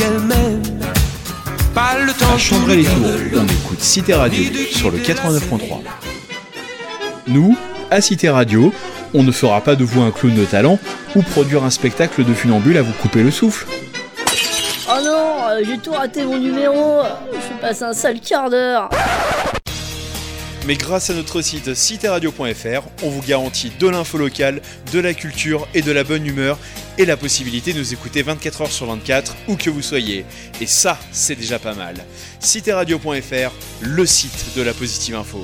elle-même. Pas le temps À Chambray-les-Tours, on écoute Cité Radio sur le 89.3. Nous, à Cité Radio, on ne fera pas de vous un clown de talent ou produire un spectacle de funambule à vous couper le souffle. Oh non, j'ai tout raté mon numéro, je passe un sale quart d'heure. Mais grâce à notre site citéradio.fr, on vous garantit de l'info locale, de la culture et de la bonne humeur et la possibilité de nous écouter 24 heures sur 24 où que vous soyez. Et ça, c'est déjà pas mal. citéradio.fr, le site de la positive info.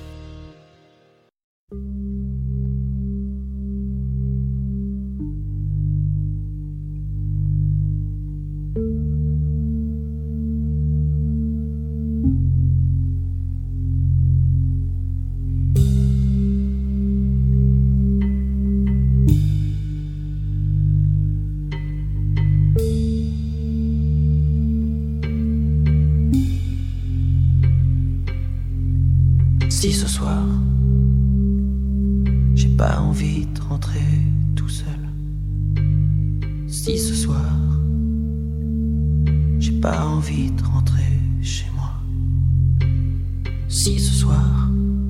Si ce soir, j'ai pas envie de rentrer tout seul. Si ce soir, j'ai pas envie de rentrer chez moi. Si ce soir,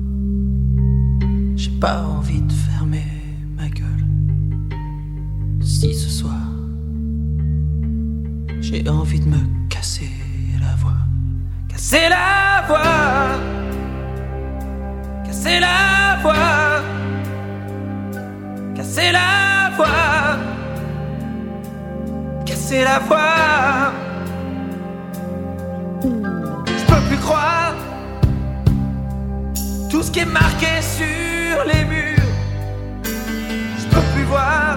j'ai pas envie de fermer ma gueule. Si ce soir, j'ai envie de me casser la voix. Casser la voix. Casser la voix, casser la voix, casser la voix. Je peux plus croire tout ce qui est marqué sur les murs. Je peux plus voir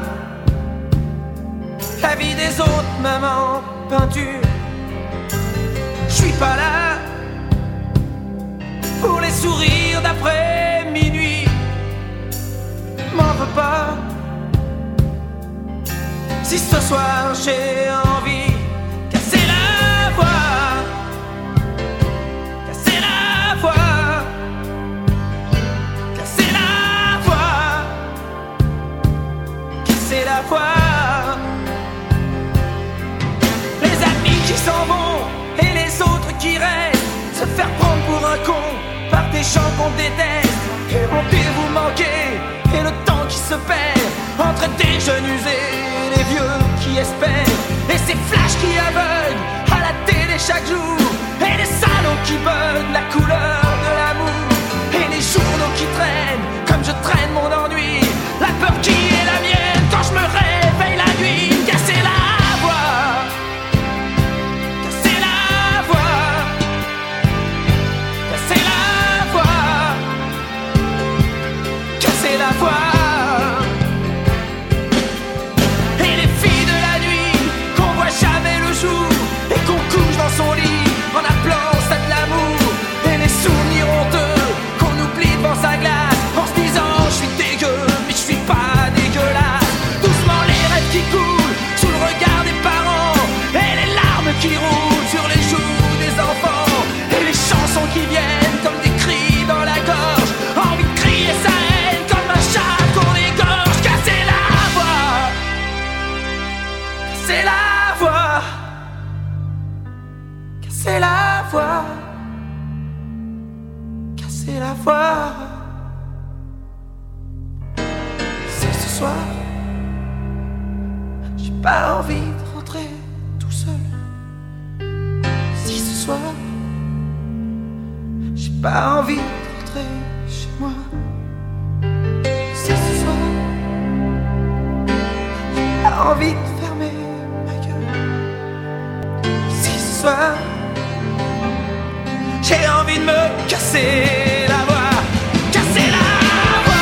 la vie des autres, même en peinture. Je suis pas là pour les sourires d'après minuit. M'en veux pas si ce soir j'ai envie. Casser la voix, casser la voix, casser la voix, casser la voix. Les amis qui s'en vont et les autres qui restent, se faire prendre pour un con par des gens qu'on déteste. Empire vous manquez et le temps qui se perd entre des jeunes usés et les vieux qui espèrent. Et ces flashs qui aveuglent à la télé chaque jour, et les salons qui veulent la couleur de l'amour, et les journaux qui traînent comme je traîne mon ennui. La peur qui est la mienne quand je me réveille la nuit. Casser la voix, casser la voix, casser la voix, casser la voix. Et les filles de la nuit qu'on voit jamais le jour et qu'on couche dans son lit en appelant ça de l'amour. Et les souvenirs honteux qu'on oublie devant sa glace en se disant je suis dégueu mais je suis pas dégueulasse. Doucement les rêves qui coulent sous le regard des parents, et les larmes qui roulent sur les joues des enfants, et les chansons qui viennent comme des cris dans la gorge. Envie de crier sa haine comme un chat qu'on égorge. Casser la voix, casser la voix, casser la voix, casser la voix. Si ce soir j'ai pas envie de rentrer tout seul. Si ce soir j'ai pas envie de rentrer chez moi. Si ce soir j'ai pas envie de fermer ma gueule. Si ce soir j'ai envie de me casser la voix. Casser la voix.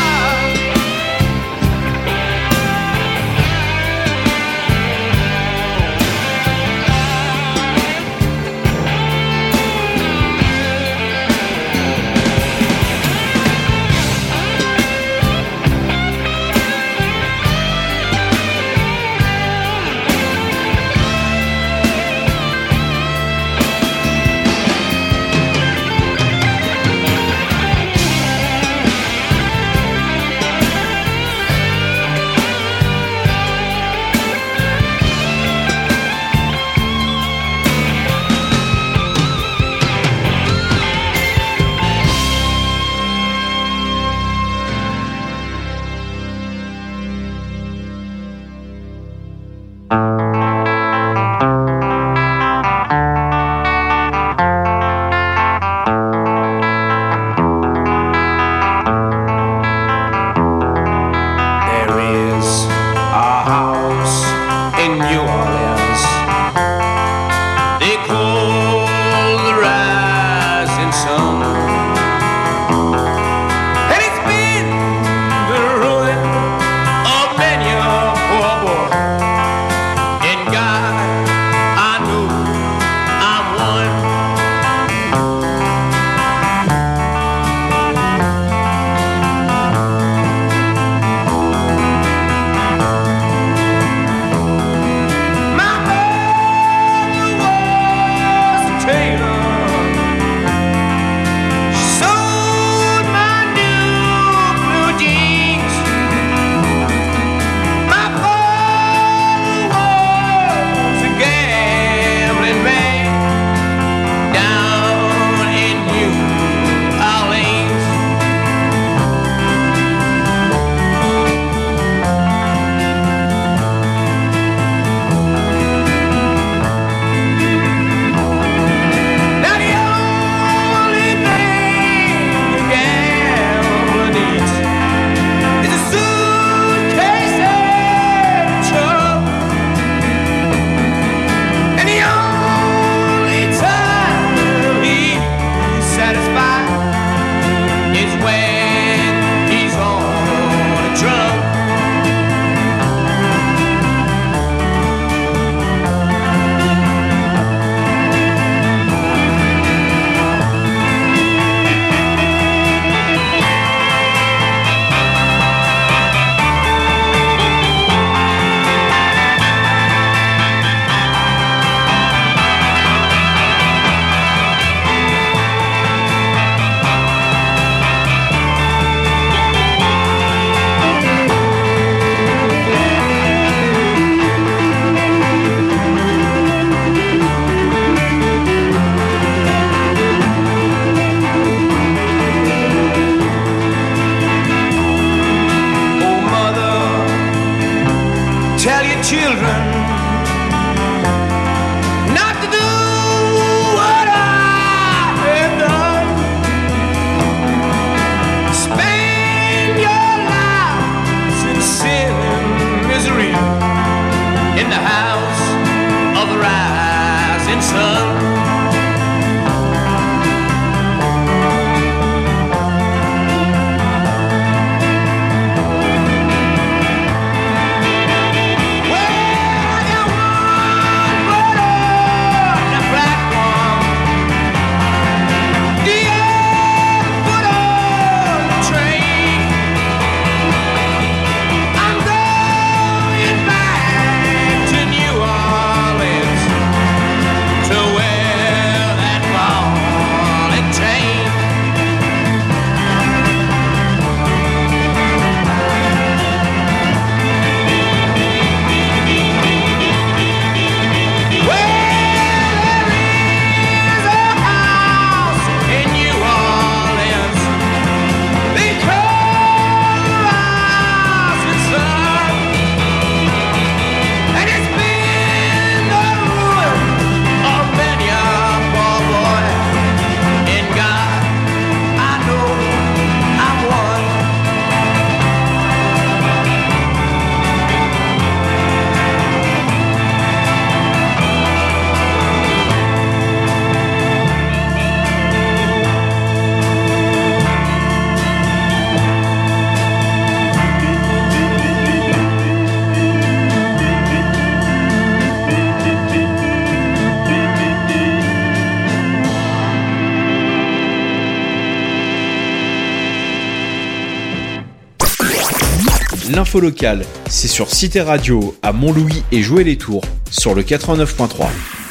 L'info locale, c'est sur Cité Radio à Montlouis et Joué-les-Tours sur le 89.3.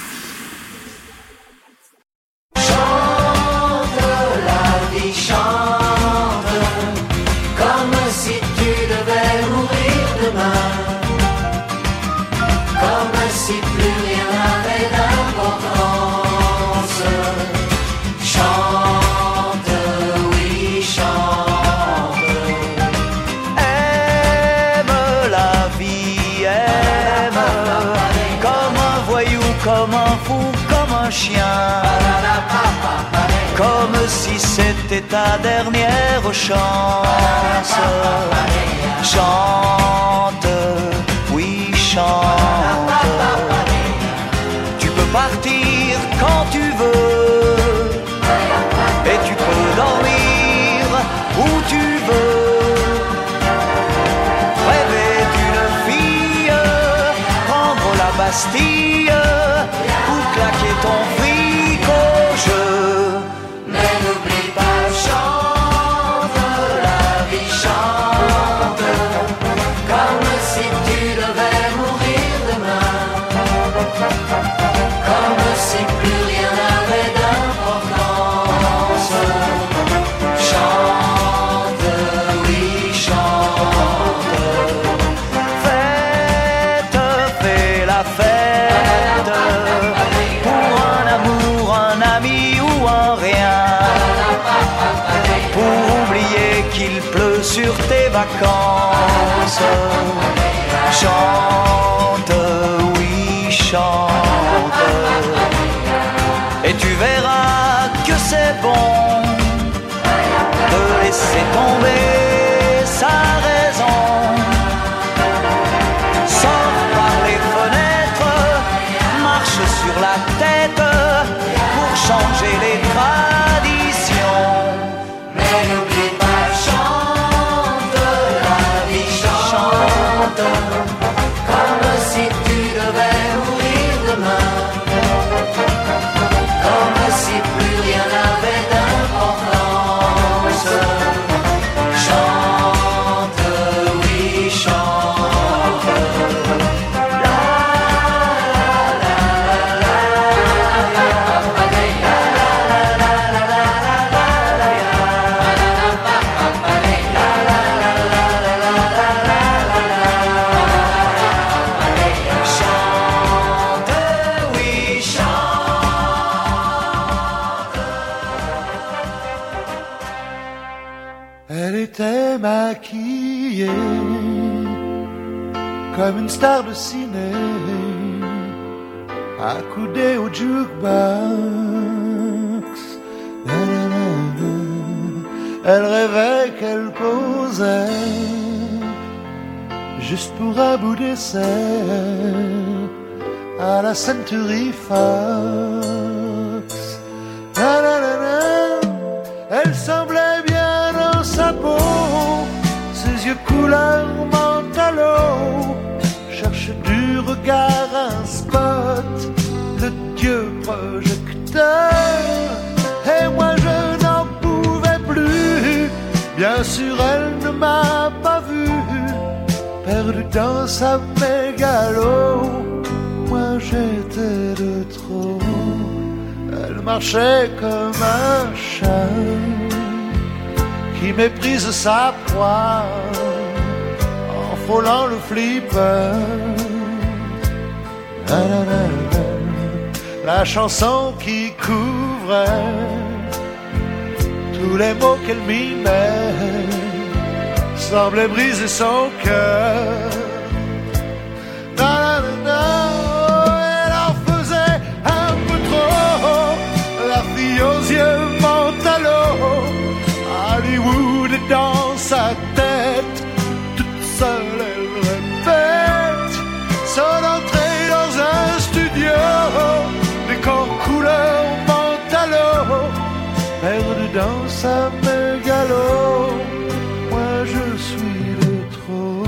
Comme si c'était ta dernière chance. Chante, oui chante. Tu peux partir quand tu veux, et tu peux dormir où tu veux. Rêver d'une fille, prendre la Bastille, ou claquer ton fric au jeu. Mais n'oublie pas, chante, la vie chante, comme si tu devais mourir demain, comme si plus rien n'avait d'importance. Chante, oui chante, fais la fête, pour un amour, un ami ou un rien, pour oublier qu'il pleut sur tes vacances. Chante, oui chante, et tu verras que c'est bon de laisser tomber sa raison. Sors par les fenêtres, marche sur la tête pour changer les traditions. Mais n'oublie pas, chante, la vie chante, comme si tu devais mourir demain, comme si plus rien n'avait d'importance. Chante, oui chante. Elle était maquillée comme une star de ciné, accoudée au jukebox. Elle rêvait qu'elle posait juste pour un bout d'essai à la Century Fox. Elle semblait bien dans sa peau, ses yeux couleur mentalo, cherche du regard un spot, le dieu projecteur. Et moi je n'en pouvais plus, bien sûr elle ne m'a pas vu, perdu dans sa mégalo. Moi j'étais de trop. Elle marchait comme un chat qui méprise sa proie en frôlant le flipper. La chanson qui couvrait tous les mots qu'elle mimait semblait briser son cœur. Elle en faisait un peu trop, la fille aux yeux mentalo. Hollywood est dans sa tête, toute seule elle répète son entrée dans un studio, décor couleur mentalo, perdu dans sa mégalo. Moi je suis de trop.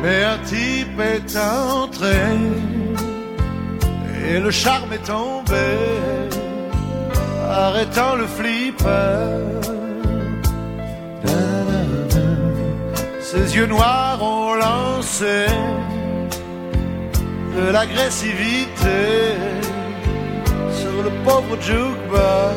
Mais un type est entré et le charme est tombé, arrêtant le flipper. Ses yeux noirs ont lancé de l'agressivité sur le pauvre jukebox.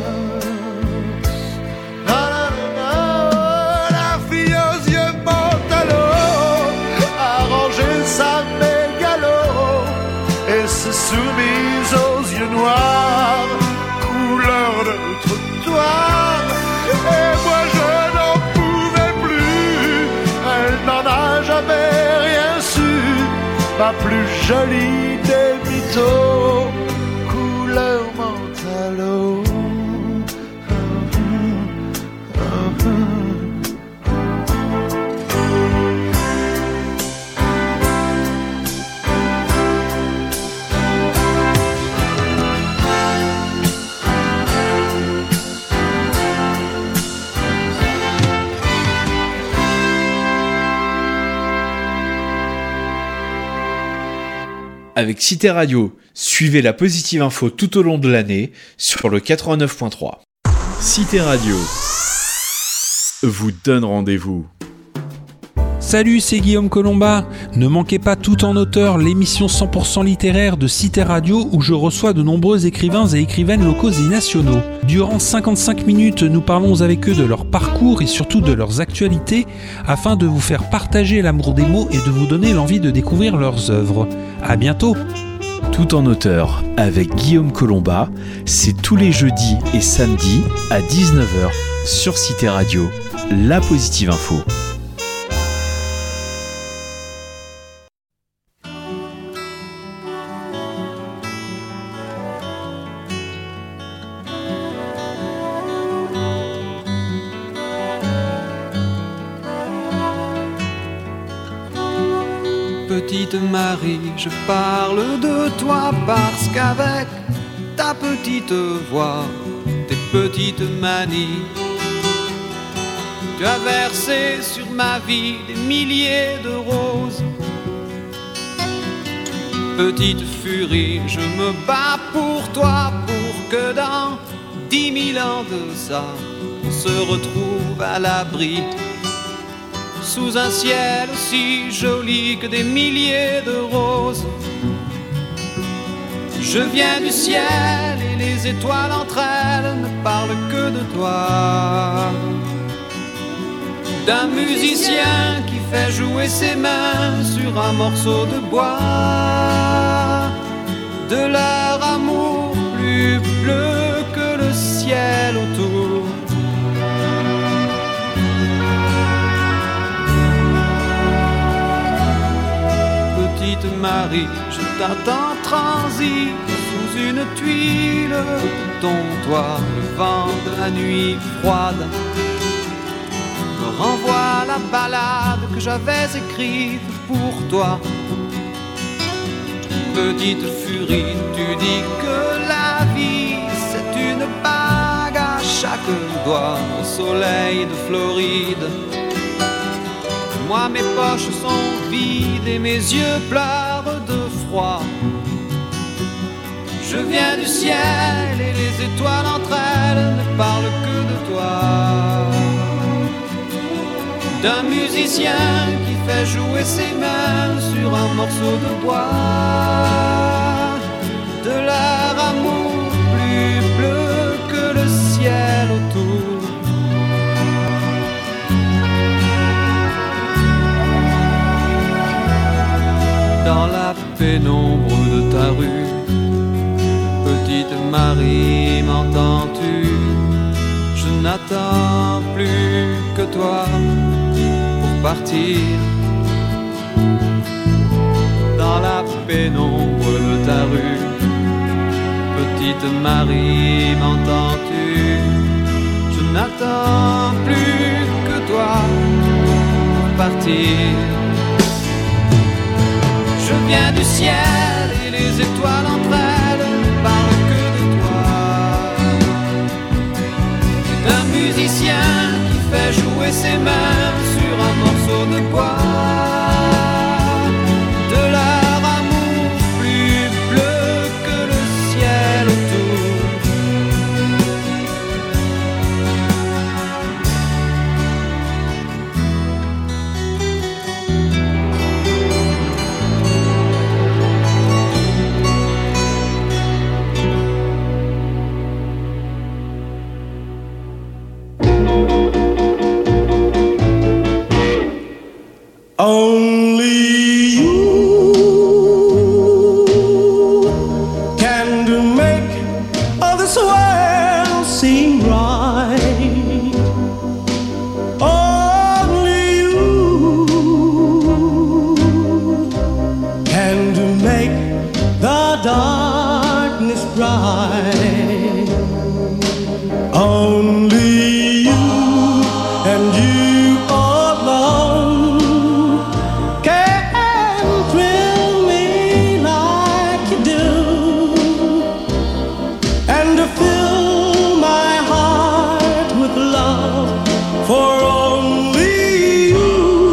La fille aux yeux mentalo a rangé sa mégalo et s'est soumise aux yeux noirs, couleur de trottoir. Et moi je n'en pouvais plus, elle n'en a jamais rien su, ma plus jolie des mythos, couleur mentalo. Avec Cité Radio, suivez la positive info tout au long de l'année sur le 89.3. Cité Radio vous donne rendez-vous. Salut, c'est Guillaume Colomba. Ne manquez pas Tout en auteur, l'émission 100% littéraire de Cité Radio où je reçois de nombreux écrivains et écrivaines locaux et nationaux. Durant 55 minutes, nous parlons avec eux de leur parcours et surtout de leurs actualités afin de vous faire partager l'amour des mots et de vous donner l'envie de découvrir leurs œuvres. À bientôt. Tout en auteur avec Guillaume Colomba, c'est tous les jeudis et samedis à 19h sur Cité Radio, la positive info. Petite Marie, je parle de toi parce qu'avec ta petite voix, tes petites manies, tu as versé sur ma vie des milliers de roses. Petite furie, je me bats pour toi, pour que dans 10 000 ans de ça, on se retrouve à l'abri sous un ciel aussi joli que des milliers de roses. Je viens du ciel et les étoiles entre elles ne parlent que de toi. D'un musicien qui fait jouer ses mains sur un morceau de bois, de leur amour plus bleu que le ciel autour. Petite Marie, je t'attends transi sous une tuile de ton toit. Le vent de la nuit froide me renvoie la ballade que j'avais écrite pour toi. Petite furie, tu dis que la vie c'est une bague à chaque doigt au soleil de Floride. Moi mes poches sont vides et mes yeux pleurent de froid. Je viens du ciel et les étoiles entre elles ne parlent que de toi. D'un musicien qui fait jouer ses mains sur un morceau de bois, de leur amour plus bleu que le ciel autour. Dans la pénombre de ta rue, petite Marie, m'entends-tu? Je n'attends plus que toi pour partir. Dans la pénombre de ta rue, petite Marie, m'entends-tu? Je n'attends plus que toi pour partir. Je viens du ciel et les étoiles entre elles ne parlent que de toi. C'est un musicien qui fait jouer ses mains sur un morceau de bois, Only you can make all this world seem right. Only you can make the darkness bright. Only you and you alone can thrill me like you do, and to fill my heart with love for only you.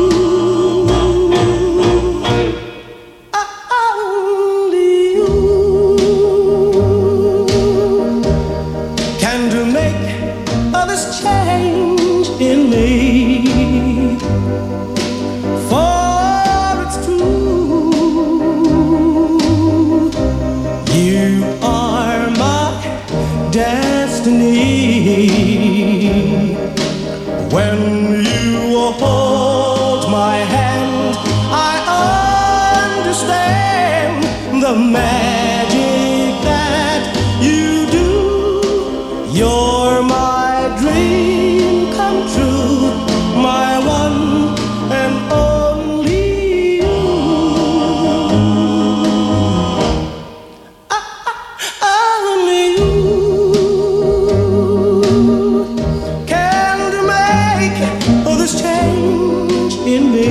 Only you can to make all this change in me. For it's true, you are my destiny. When you hold my hand, I understand the magic that you do. You're my dream come true, my one and only you. Only you can make all this change in me.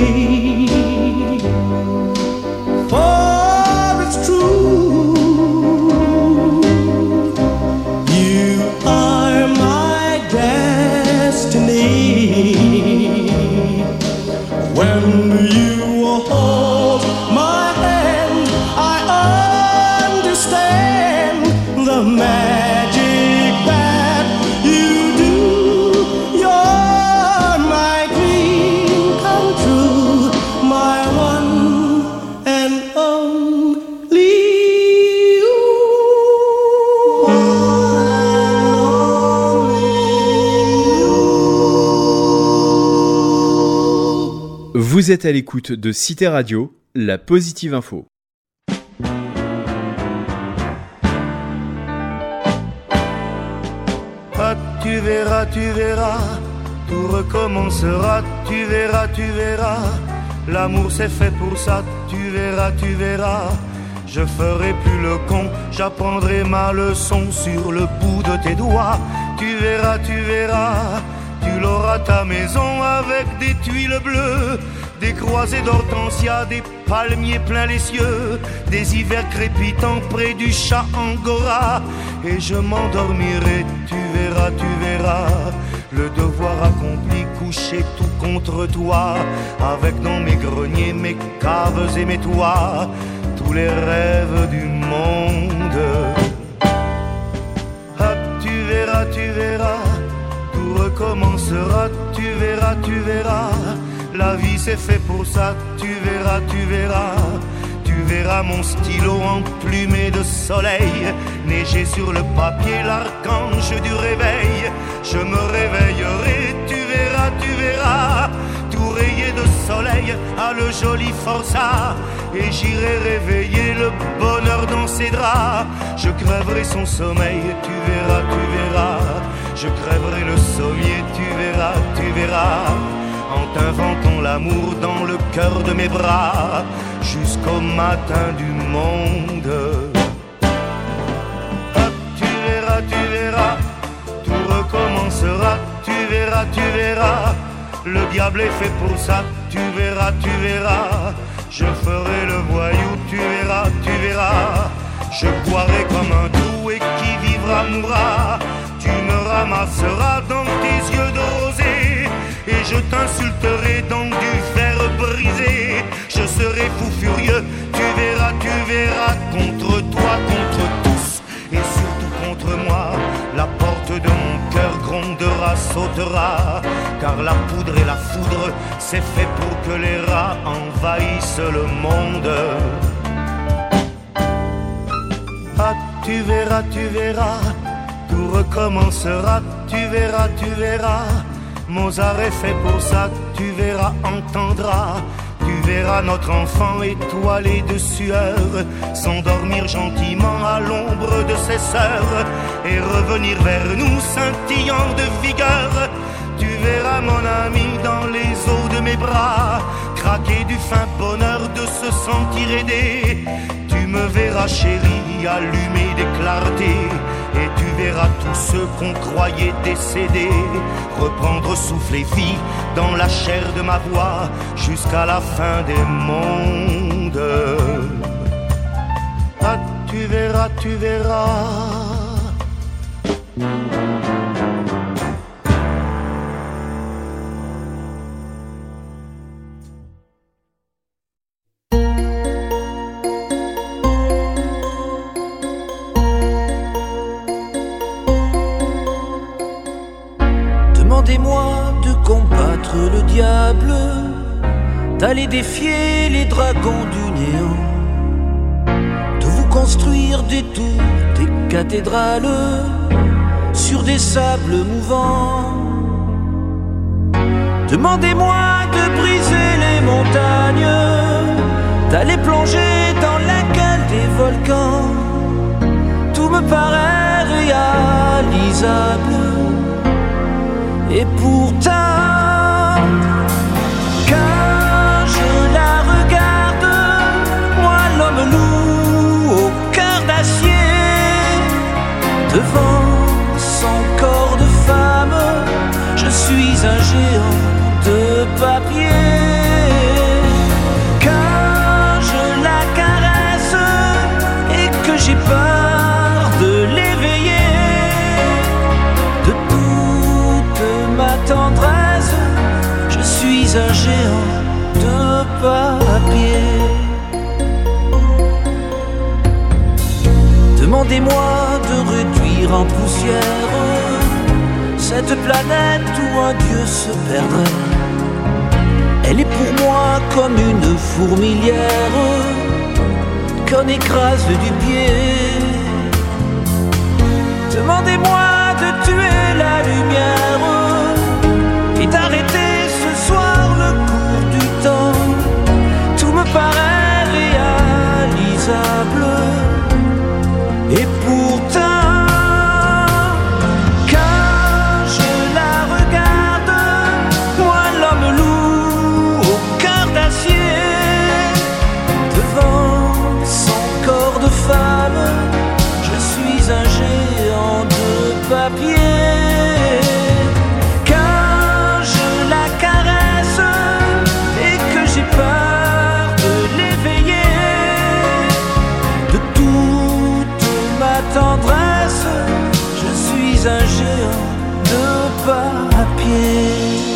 For it's true, you are my destiny. When you hold my hand, I understand the magic that you do. You're my dream come true, my one and only you. Vous êtes à l'écoute de Cité Radio, la positive info. Ah, tu verras, tout recommencera, tu verras, l'amour c'est fait pour ça, tu verras, je ferai plus le con, j'apprendrai ma leçon sur le bout de tes doigts, tu verras, tu l'auras ta maison avec des tuiles bleues, des croisées d'hortensia, des palmiers plein les cieux, des hivers crépitants près du chat angora, et je m'endormirai, tu verras, le devoir accompli, couché tout contre toi, avec dans mes greniers, mes caves et mes toits, tous les rêves du monde. Ah, tu verras, tout recommencera, tu verras, la vie c'est fait pour ça, tu verras mon stylo emplumé de soleil, neiger sur le papier l'archange du réveil, je me réveillerai, tu verras, tout rayé de soleil à le joli forçat, et j'irai réveiller le bonheur dans ses draps, je crèverai son sommeil, tu verras, je crèverai le sommier, tu verras, en t'inventant l'amour dans le cœur de mes bras, jusqu'au matin du monde. Ah, tu verras, tout recommencera, tu verras, le diable est fait pour ça, tu verras, je ferai le voyou, tu verras, je boirai comme un trou et qui vivra mourra, tu me ramasseras dans tes yeux de rosée, et je t'insulterai dans du fer brisé, je serai fou furieux, tu verras, contre toi, contre tous, et surtout contre moi, la porte de mon cœur grondera, sautera, car la poudre et la foudre, c'est fait pour que les rats envahissent le monde. Ah, tu verras, tout recommencera, tu verras, Mozart est fait pour ça, tu verras, entendras, tu verras notre enfant étoilé de sueur s'endormir gentiment à l'ombre de ses sœurs et revenir vers nous scintillant de vigueur. Tu verras mon ami dans les eaux de mes bras craquer du fin bonheur de se sentir aidé. Tu me verras chérie allumé des clartés et tu verras tous ceux qu'on croyait décédés reprendre souffle et vie dans la chair de ma voix jusqu'à la fin des mondes. Ah, tu verras, tu verras. Demandez-moi de combattre le diable, d'aller défier les dragons du néant, de vous construire des tours, des cathédrales sur des sables mouvants. Demandez-moi de briser les montagnes, d'aller plonger dans la gueule des volcans. Tout me paraît réalisable. Et pourtant, quand je la regarde, moi l'homme loup au cœur d'acier, devant son corps de femme, je suis un géant de papier. Quand je la caresse et que j'ai peur de l'éveiller, ma tendresse, je suis un géant de papier. Demandez-moi de réduire en poussière cette planète où un dieu se perdrait. Elle est pour moi comme une fourmilière qu'on écrase du pied. Demandez-moi de tuer la lumière et d'arrêter ce soir le cours du temps. Tout me paraît réalisable. Et pourtant, quand je la regarde, moi l'homme loup au cœur d'acier, devant son corps de femme, je suis un géant de papier. Peur de l'éveiller, de toute ma tendresse, je suis un géant de papier.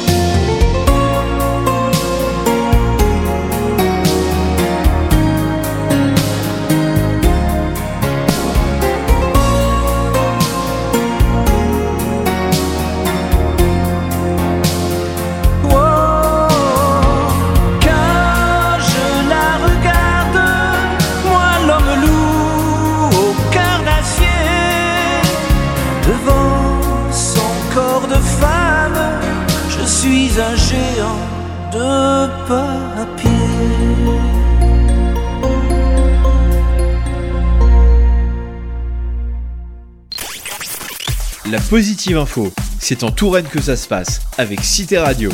Je suis un géant de papier. La positive info, c'est en Touraine que ça se passe, avec Cité Radio.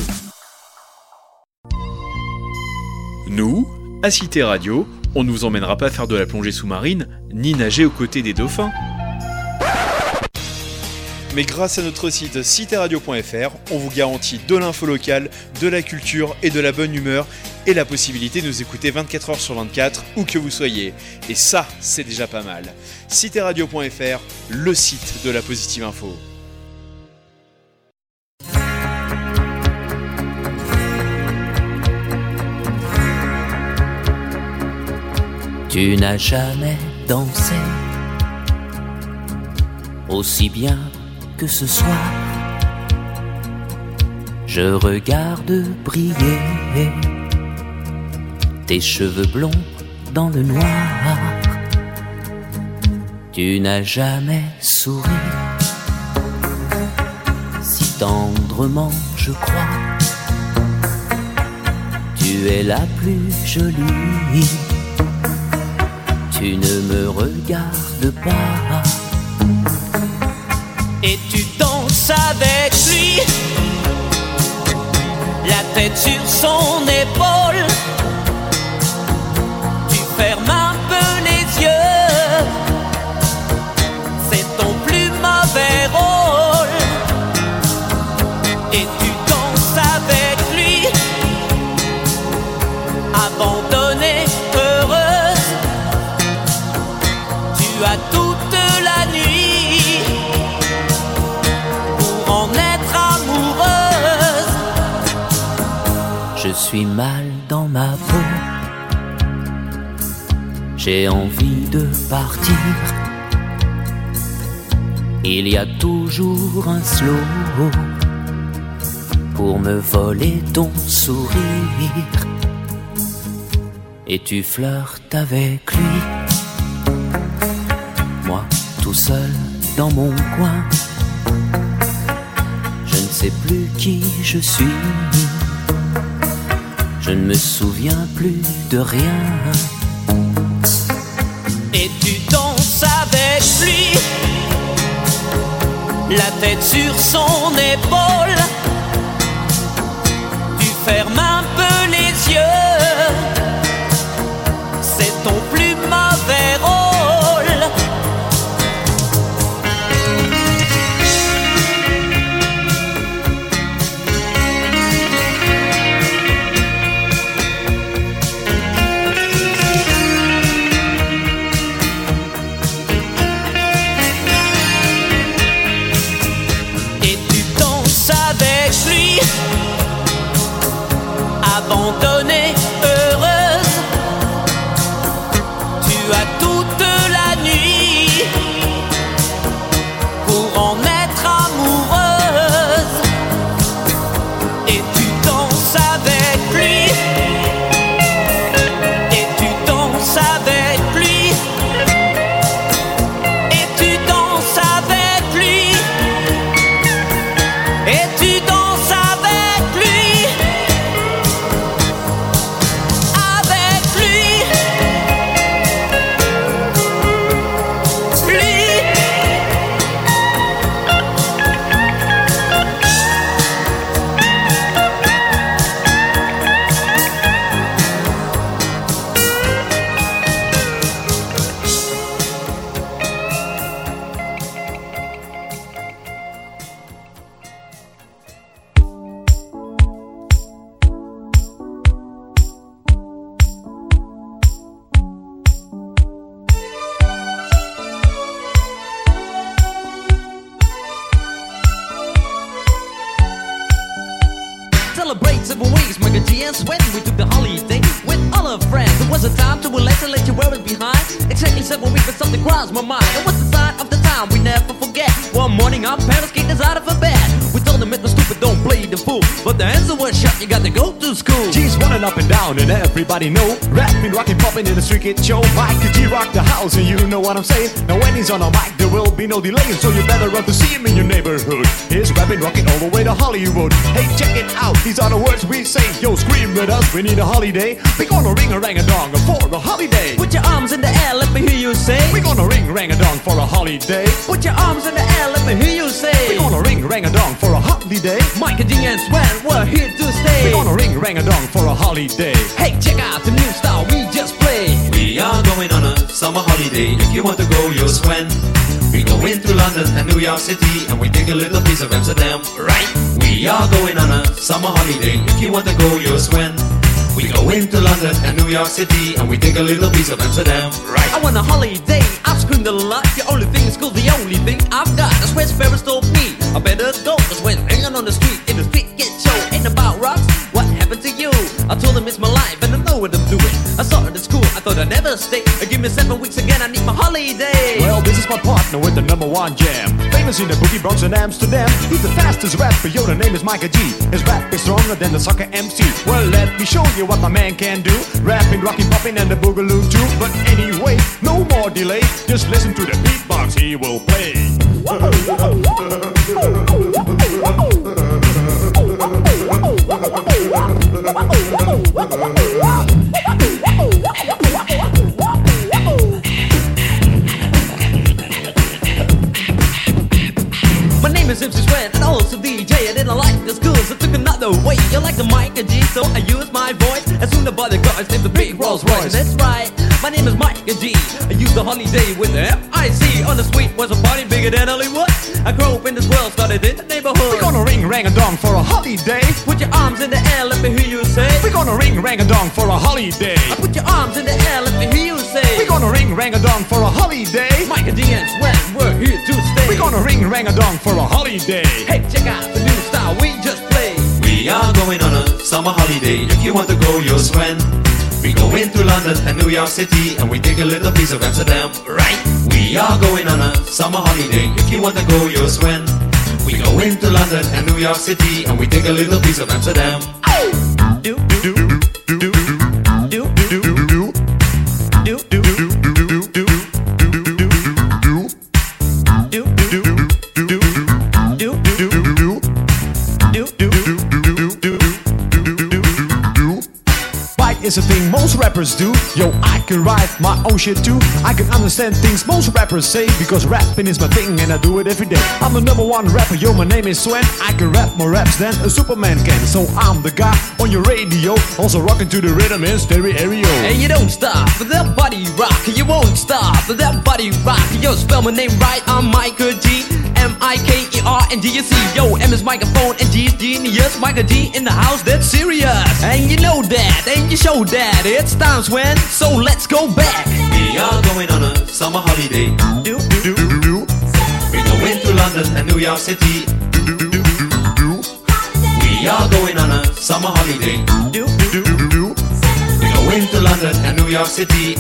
Nous, à Cité Radio, on ne vous emmènera pas faire de la plongée sous-marine, ni nager aux côtés des dauphins. Mais grâce à notre site citéradio.fr, on vous garantit de l'info locale, de la culture et de la bonne humeur et la possibilité de nous écouter 24h sur 24 où que vous soyez. Et ça, c'est déjà pas mal. citéradio.fr, le site de la positive info. Tu n'as jamais dansé aussi bien que ce soir. Je regarde briller tes cheveux blonds dans le noir. Tu n'as jamais souri si tendrement, je crois. Tu Tu es la plus jolie. Tu ne me regardes pas. Et tu danses avec lui, la tête sur son épaule. Tu fermes un peu les yeux, c'est ton plus mauvais rôle. Et tu danses avec lui, abandonnée, heureuse. Tu as toute la nuit pour en être amoureuse. Je suis mal dans ma peau, j'ai envie de partir. Il y a toujours un slow pour me voler ton sourire. Et tu flirtes avec lui, moi tout seul dans mon coin. Je ne sais plus qui je suis, je ne me souviens plus de rien. Et tu danses avec lui, la tête sur son épaule. Tu fermes un peu les yeux, c'est ton plus mauvais rôle. Abandonnée, heureuse, tu as toute la nuit pour en être amoureuse. Et tu danses avec lui, et tu danses avec lui, et tu danses avec lui, et tu danses avec lui. Celebrate 7 weeks, Mike and G and Sweat. We took the holiday with all our friends. It was a time to relax and let you wear it behind. Exactly 7 weeks, but something crossed my mind. It was the sign of the time we never forget. One morning our parents kicked us out of a bed. We told them it was stupid, don't play the fool. But the answer was shut, you got to go to school. G's running up and down and everybody know. Rapping, rocking, popping in the street kid show. Mike and G rock the house and you know what I'm saying. Now when he's on a mic there will be no delay. So you better run to see him in your neighborhood. He's rapping, rocking all the way to Hollywood. Hey, check it out, these are the words we say. Yo, scream with us, we need a holiday. We gonna ring a rang a dong for a holiday. Put your arms in the air, let me hear you say. We gonna ring rang a dong for a holiday. Put your arms in the air, let me hear you say. We gonna ring rang a dong for a holiday. Mike and G and Sweat, we're here to stay. We gonna ring rang a dong for a holiday. Hey, check out the new style we just played. We are going on a summer holiday. If you want to go, you'll swim. We go into London and New York City, and we take a little piece of Amsterdam, right? We are going on a summer holiday. If you want to go, you'll swim. We go into London and New York City, and we take a little piece of Amsterdam, right? I want a holiday, I've screamed a lot. The only thing is cool, the only thing I've got. That's where Ferris told me I better go, cause when hanging on the street in the street get show ain't about rocks. What happened to you? I told him it's my life and I know what I'm doing. I started at school, I thought I'd never stay. Give me 7 weeks again, I need my holiday. Well, this is my partner with the #1 jam. Famous in the Boogie Bronx and Amsterdam. He's the fastest rapper, yo, the name is Micah G. His rap is stronger than the soccer MC. Well, let me show you what my man can do. Rapping, rocking, popping, and the boogaloo too. But anyway, no more delay. Just listen to the beatbox he will play. My name is MC Sven and also DJ. I didn't like the school, so took another way. You like the Micah G, so I use my voice. As soon as the guys named the big Rolls Royce. And that's right, my name is Micah G. I use the holiday with the F-I-C. On the street was a party bigger than Hollywood. I grew up in this world, started in the neighborhood. We're gonna ring rang a dong for a holiday. Put your arms in the air, let me hear you say. We're gonna ring rang a dong for a holiday. Put your arms in the air, let me hear you say. We're gonna ring rang a dong for a holiday. Micah G and Sven, we're here to stay. We're gonna ring rang a dong for a holiday. Hey, check out the new style we just played. We are going on a summer holiday. If you want to go, you'll Sven. We go into London and New York City, and we take a little piece of Amsterdam, right? We are going on a summer holiday. If you want to go, you'll Sven. We go into London and New York City, and we take a little piece of Amsterdam. Do Is a thing most rappers do. Yo, I can write my own shit too. I can understand things most rappers say, because rapping is my thing and I do it every day. I'm the #1 rapper, yo, my name is Sven. I can rap more raps than a Superman can. So I'm the guy on your radio, also rocking to the rhythm in stereo. And you don't stop for that body rock. You won't stop for that body rock. Yo, spell my name right, I'm Micah G. M-I-K-E-R-N-G-U-C. Yo, M is microphone and G is genius. Micah G in the house, that's serious. And you know that, and you show that. It's time, Sven, so let's go back. We are going on a summer holiday. We go into London and New York City. We are going on a summer holiday. We go into London and New York City.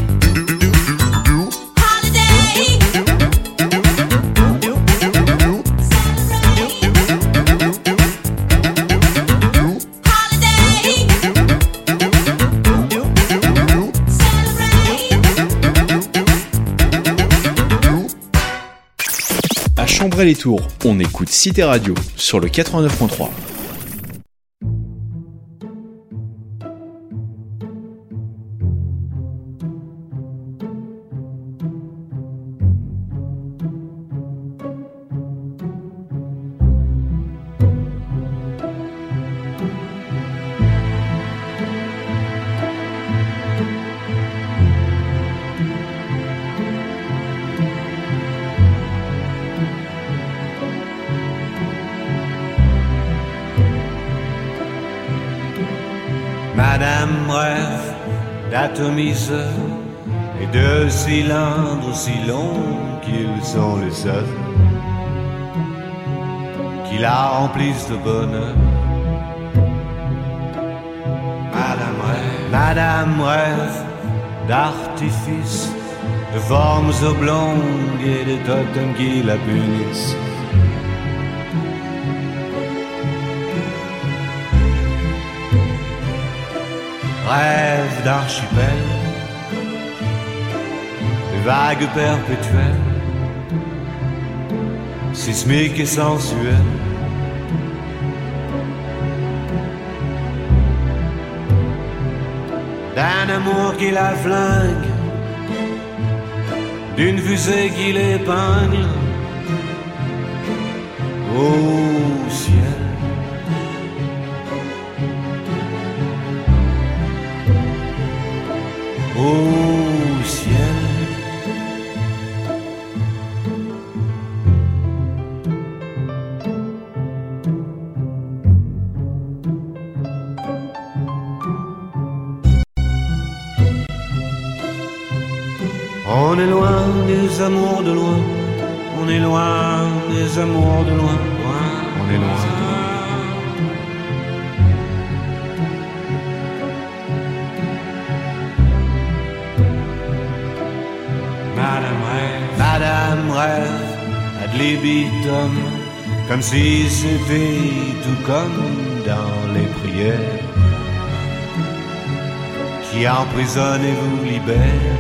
Chambray-les-Tours, on écoute Cité Radio sur le 89.3. Madame rêve d'atomiseurs et de cylindres si longs qu'ils sont les seuls qui la remplissent de bonheur. Madame rêve d'artifices, de formes oblongues et de totems qui la punissent. Rêve d'archipel, de vagues perpétuelles, sismiques et sensuelles. D'un amour qui la flingue, d'une fusée qui l'épingle au ciel. Au ciel. On est loin des amours de loin, on est loin des amours de loin, on est loin. Madame rêve à de libitum, comme si c'était tout comme dans les prières qui emprisonne et vous libère.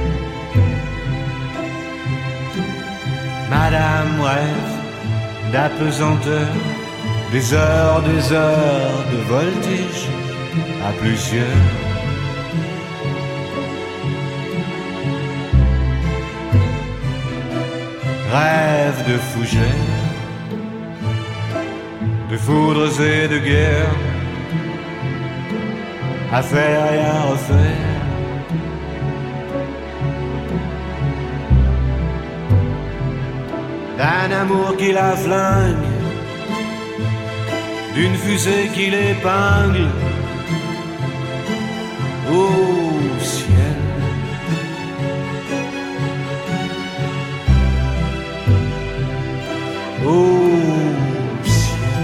Madame rêve d'apesanteur, des heures de voltige à plusieurs. Rêve de fougères, de foudres et de guerres, à faire et à refaire. D'un amour qui la flingue, d'une fusée qui l'épingle au ciel. Au ciel.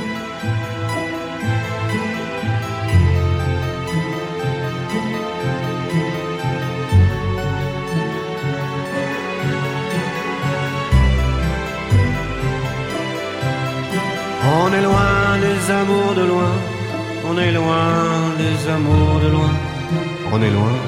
On est loin des amours de loin, on est loin des amours de loin, on est loin.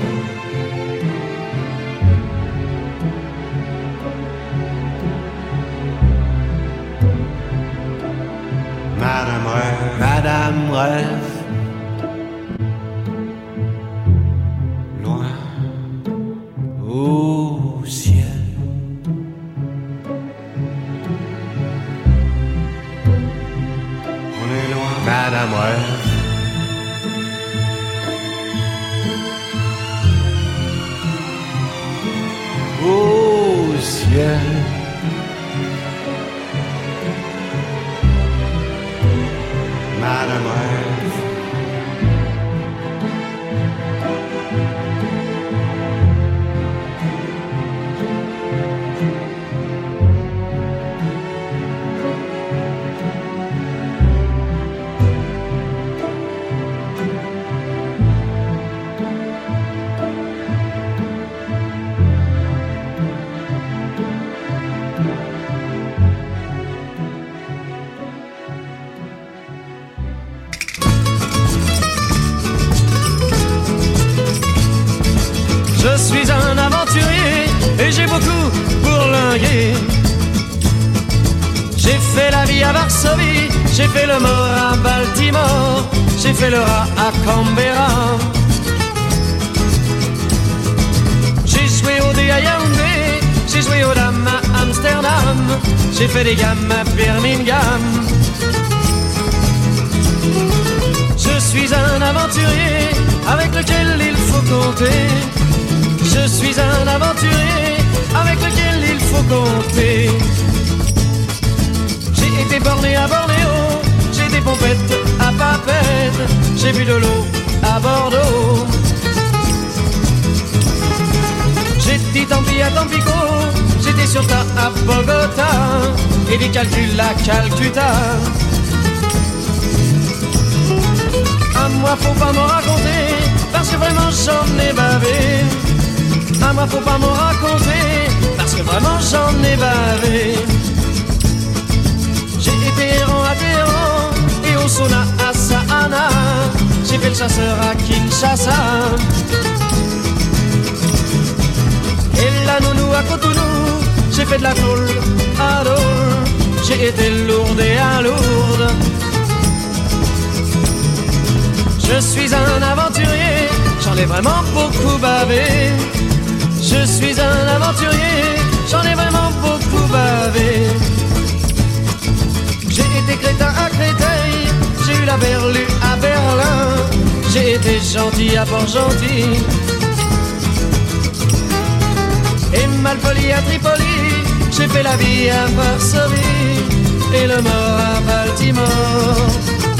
Madame rêve, Madame rêve, loin au ciel. On est loin, Madame rêve. Au ciel. Madame rêve. Je suis un aventurier et j'ai beaucoup bourlingué. J'ai fait la vie à Varsovie, j'ai fait le mort à Baltimore, j'ai fait le rat à Canberra. J'ai joué au dé à Yaoundé, j'ai joué aux dames à Amsterdam, j'ai fait des gammes à Birmingham. Je suis un aventurier avec lequel il faut compter. Je suis un aventurier avec lequel il faut compter. J'ai été borné à Bornéo, j'ai des pompettes à Papeete, j'ai bu de l'eau à Bordeaux. J'ai dit tant pis à Tampico, j'étais sur ta à Bogota, et des calculs à Calcutta. À moi faut pas m'en raconter, parce que vraiment j'en ai bavé. À moi faut pas m'en raconter, parce que vraiment j'en ai bavé. J'ai été errant à Téhéran, et au sauna à Sahana. J'ai fait le chasseur à Kinshasa, et la nounou à Cotonou. J'ai fait de la colle à Dole, j'ai été lourde et à Lourdes. Je suis un aventurier, j'en ai vraiment beaucoup bavé. Je suis un aventurier, j'en ai vraiment beaucoup bavé. J'ai été crétin à Créteil, j'ai eu la berlue à Berlin, j'ai été gentil à Port-Gentil, et malpoli à Tripoli, j'ai fait la vie à Varsovie, et le mort à Baltimore.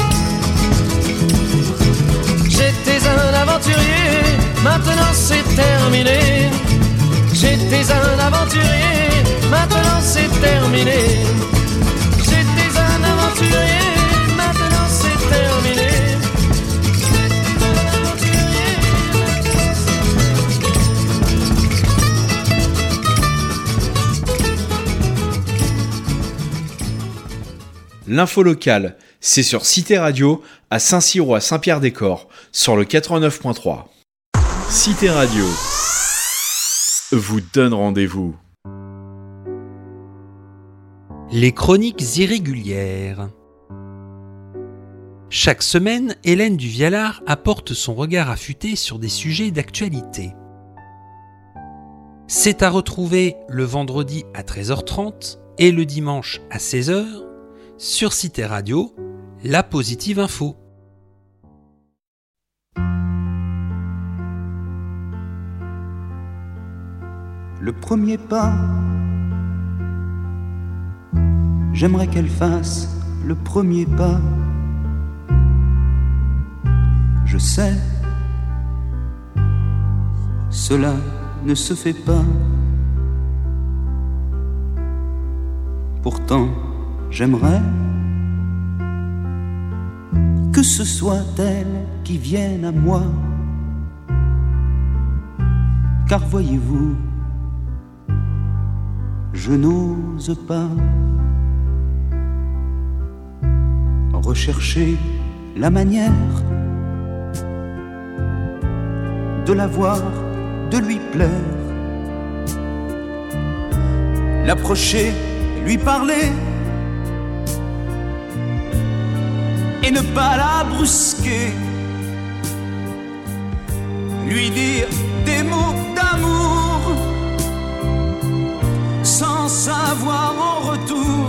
J'étais un aventurier, maintenant c'est terminé. J'étais un aventurier, maintenant c'est terminé. J'étais un aventurier, maintenant c'est terminé. L'info locale, c'est sur Cité Radio, à Saint-Cyr à Saint-Pierre-des-Corps, sur le 89.3. Cité Radio vous donne rendez-vous. Les chroniques irrégulières. Chaque semaine, Hélène Duvialard apporte son regard affûté sur des sujets d'actualité. C'est à retrouver le vendredi à 13h30 et le dimanche à 16h sur Cité Radio, la Positive Info. Le premier pas, j'aimerais qu'elle fasse le premier pas. Je sais, cela ne se fait pas. Pourtant, j'aimerais que ce soit elle qui vienne à moi. Car voyez-vous, je n'ose pas rechercher la manière de la voir, de lui plaire, l'approcher, lui parler et ne pas la brusquer, lui dire des mots d'amour sans savoir en retour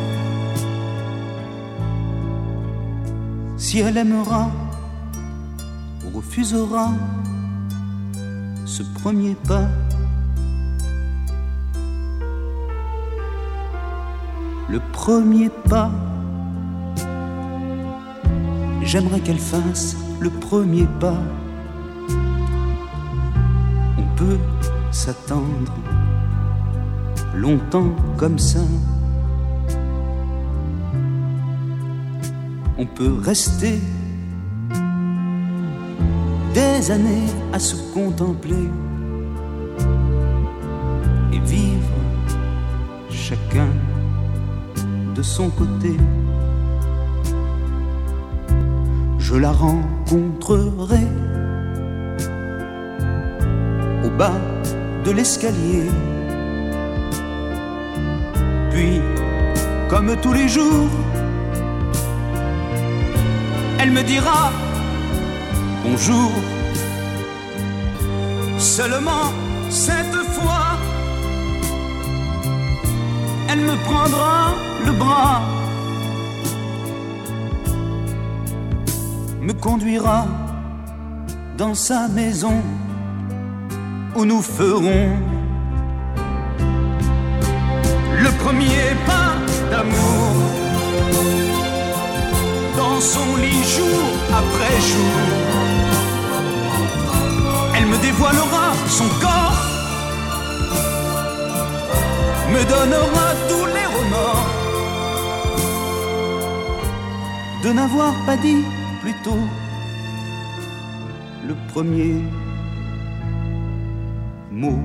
si elle aimera ou refusera ce premier pas. Le premier pas, j'aimerais qu'elle fasse le premier pas. On peut s'attendre longtemps comme ça. On peut rester des années à se contempler et vivre chacun de son côté. Je la rencontrerai au bas de l'escalier, puis comme tous les jours, elle me dira bonjour. Seulement cette fois, elle me prendra le bras, me conduira dans sa maison où nous ferons le premier pas d'amour. Dans son lit jour après jour, elle me dévoilera son corps, me donnera tous les remords de n'avoir pas dit plus tôt le premier mot.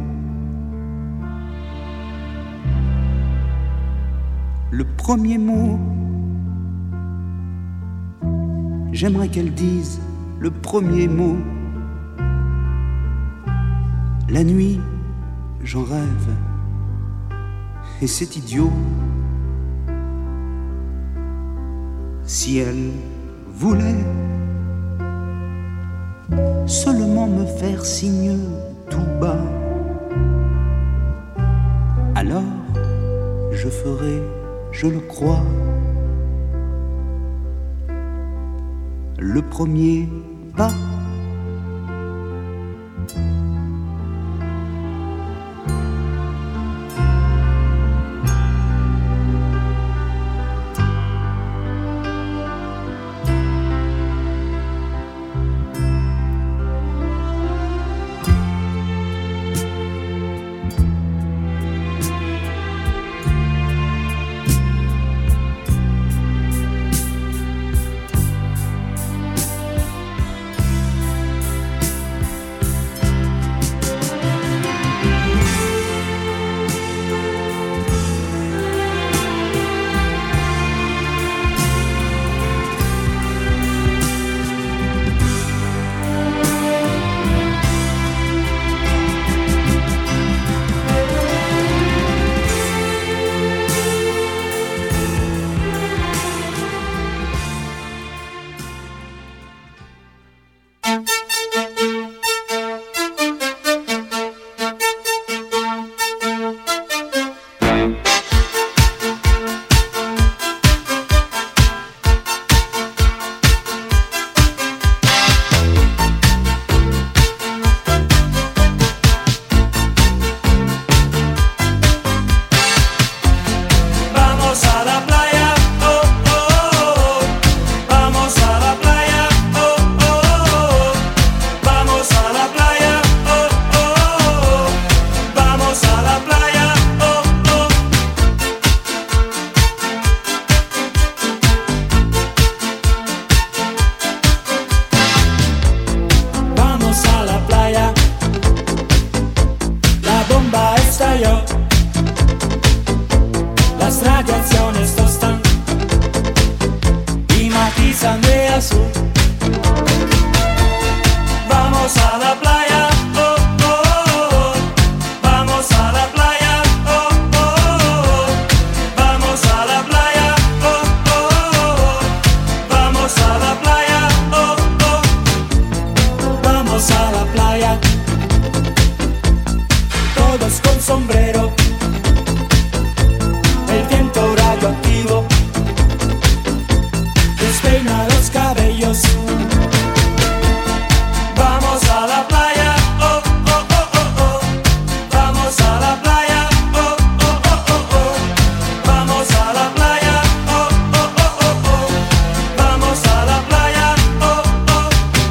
Le premier mot, j'aimerais qu'elle dise le premier mot. La nuit, j'en rêve, et c'est idiot. Si elle voulait seulement me faire signe tout bas, alors je ferai, je le crois, le premier pas. radio, las radiaciones tostan y matizan de azul. Vamos a la playa, oh, oh, oh. Vamos a la playa, oh, oh, oh. Vamos a la playa, oh, oh, oh. Vamos a la playa, oh, oh. Vamos a la playa, todos con sombrero, el viento radioactivo despeina los cabellos. Vamos a la playa, oh, oh, oh, oh, oh. Vamos a la playa, oh, oh, oh, oh, oh. Vamos a la playa, oh, oh, oh, oh, oh. Vamos a la playa, oh, oh.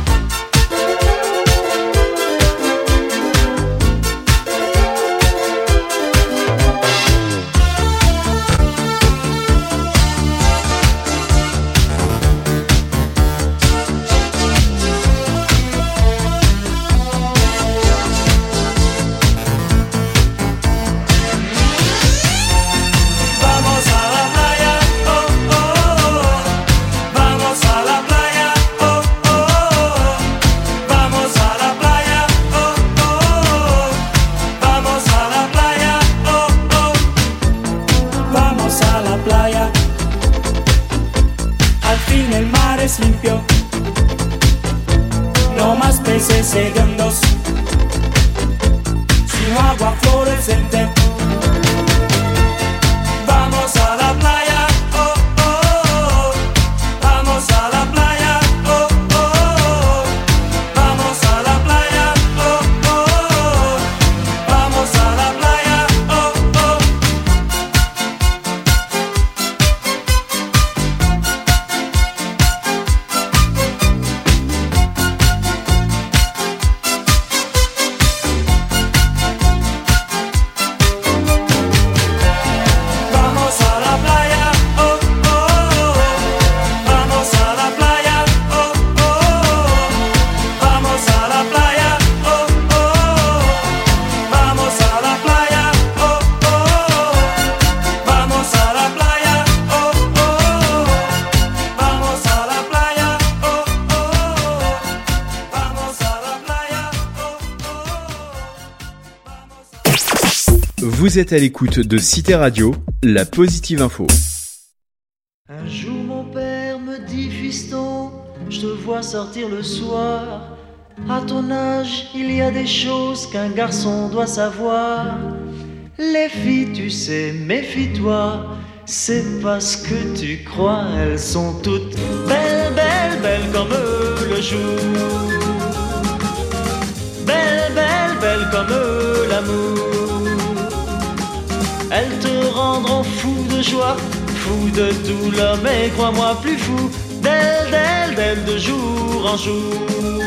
Vamos a la playa, oh, oh, oh. Vamos a la playa, oh, oh, oh. Vamos a la playa, oh, oh, oh. Vamos a la playa, oh, oh. Vamos a la playa. Al fin el mar es limpio, no más peces hediondos, sino agua fluorescente. Vamos a la playa, oh, oh, oh. Vamos a la playa, oh, oh, oh. Vamos a la playa, oh, oh, oh. Vamos a la playa, oh, oh. Vamos a la playa, oh, oh, oh. Vamos a la playa, oh, oh, oh. Vamos a la playa, oh, oh, oh. Vamos a la playa, oh, oh, oh. Vamos a la playa, oh, oh, oh. Vamos a la playa, oh, oh, oh. Vamos a la playa, Vous êtes à l'écoute de Cité Radio, la positive info. Un jour mon père me dit, fiston, je te vois sortir le soir. À ton âge, il y a des choses qu'un garçon doit savoir. Les filles, tu sais, méfie-toi. C'est parce que tu crois, elles sont toutes belles, belles, belles comme le jour. Belles, belles, belles comme l'amour. Elles te rendront fou de joie, fou de douleur, mais crois-moi plus fou d'elles, d'elles, d'elles de jour en jour.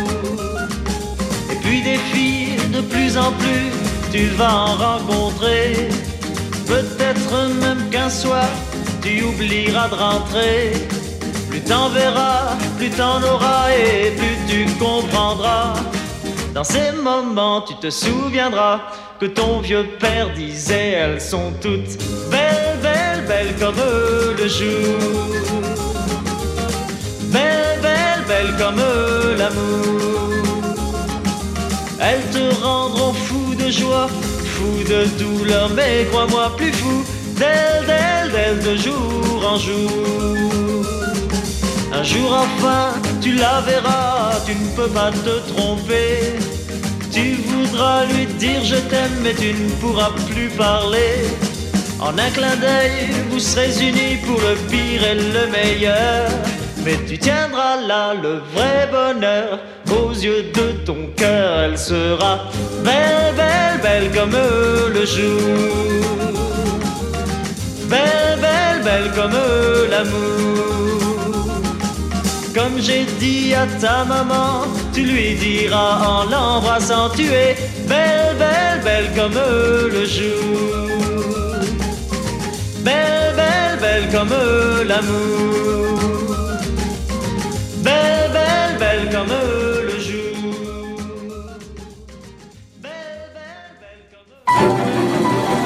Et puis des filles de plus en plus, tu vas en rencontrer. Peut-être même qu'un soir, tu oublieras de rentrer. Plus t'en verras, plus t'en auras et plus tu comprendras. Dans ces moments, tu te souviendras que ton vieux père disait, elles sont toutes belles, belles, belles comme le jour. Belles, belles, belles comme l'amour. Elles te rendront fou de joie, fou de douleur, mais crois-moi plus fou d'elles, d'elles, d'elles de jour en jour. Un jour enfin, tu la verras, tu ne peux pas te tromper. Tu voudras lui dire je t'aime, mais tu ne pourras plus parler. En un clin d'œil, vous serez unis pour le pire et le meilleur. Mais tu tiendras là le vrai bonheur. Aux yeux de ton cœur, elle sera belle, belle, belle comme le jour. Belle, belle, belle comme l'amour. Comme j'ai dit à ta maman, tu lui diras en l'embrassant, tu es belle, belle, belle comme le jour. Belle, belle, belle comme l'amour. Belle, belle, belle comme le jour. Belle, belle, belle comme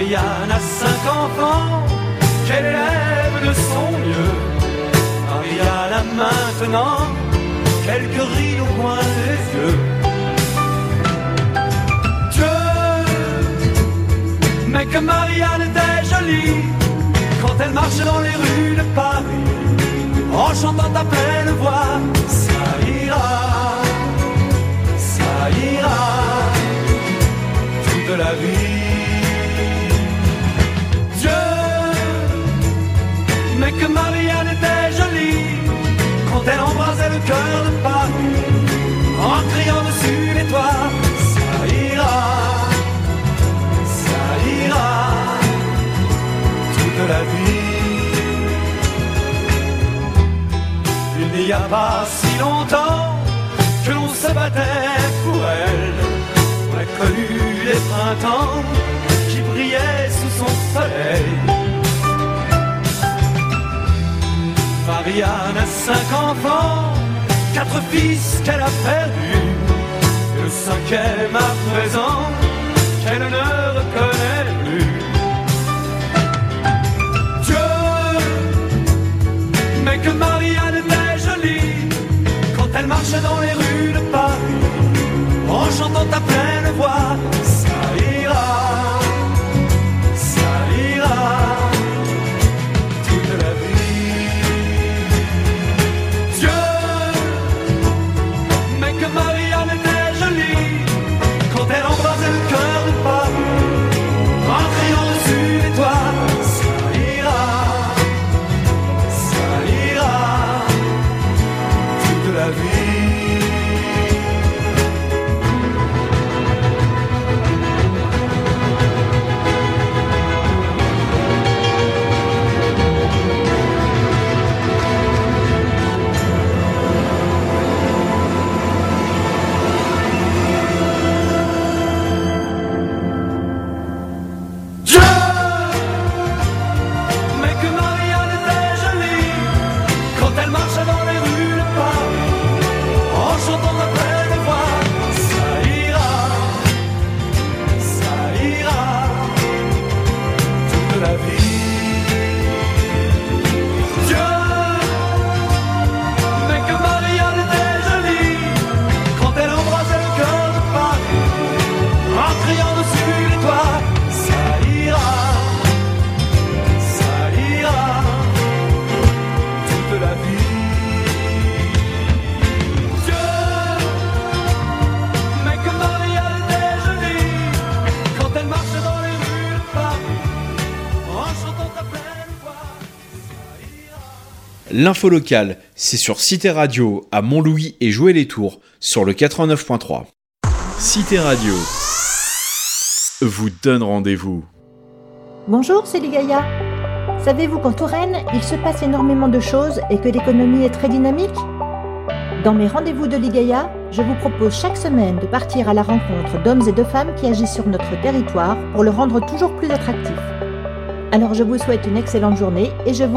Marianne a 5 enfants qu'elle élève de son mieux. Marianne a maintenant quelques rides au coin des yeux. Mais que Marianne était jolie quand elle marche dans les rues de Paris, en chantant à pleine voix. Ça ira toute la vie. Dieu, mais que Marianne était jolie quand elle embrasait le cœur de Paris, en criant dessus les toits. Ça ira toute la vie. Il n'y a pas si longtemps que l'on se battait pour elle. On a connu les printemps qui brillaient sous son soleil. Marianne a 5 enfants, 4 fils qu'elle a perdus, et le 5e à présent qu'elle ne reconnaît plus. Dieu, mais que Marianne était jolie quand elle marchait dans les rues de Paris, en chantant à pleine voix. Ça ira toute la vie. Dieu, mais que Marianne était jolie quand elle embrasait le cœur de Paris, en criant dessus les toits. Ça ira toute la vie. L'info locale, c'est sur Cité Radio à Montlouis et Joué-les-Tours sur le 89.3. Cité Radio vous donne rendez-vous. Bonjour, c'est Ligaya. Savez-vous qu'en Touraine, il se passe énormément de choses et que l'économie est très dynamique ? Dans mes rendez-vous de Ligaya, je vous propose chaque semaine de partir à la rencontre d'hommes et de femmes qui agissent sur notre territoire pour le rendre toujours plus attractif. Alors je vous souhaite une excellente journée et je vous